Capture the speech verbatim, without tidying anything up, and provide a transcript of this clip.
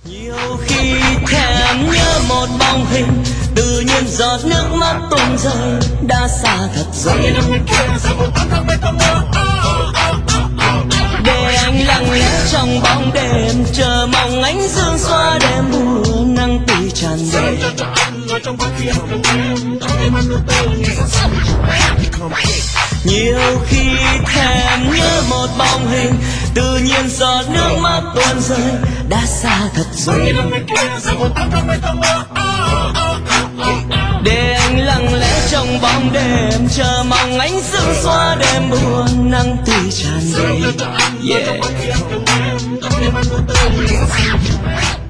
Nhiều khi thèm nhớ một bóng hình, tự nhiên giọt nước mắt tuôn rơi, đã xa thật rồi. Để anh lặng lẽ trong bóng đêm, chờ mong ánh dương xóa đêm buồn, nắng tươi tràn đầy. Nhiều khi thèm nhớ một bóng hình, tự nhiên giọt nước mắt tuôn rơi, đã xa thật rồi. Để anh lặng lẽ trong bóng đêm, chờ mong ánh sương xóa đêm buồn, nắng tươi tràn đầy. Yeah.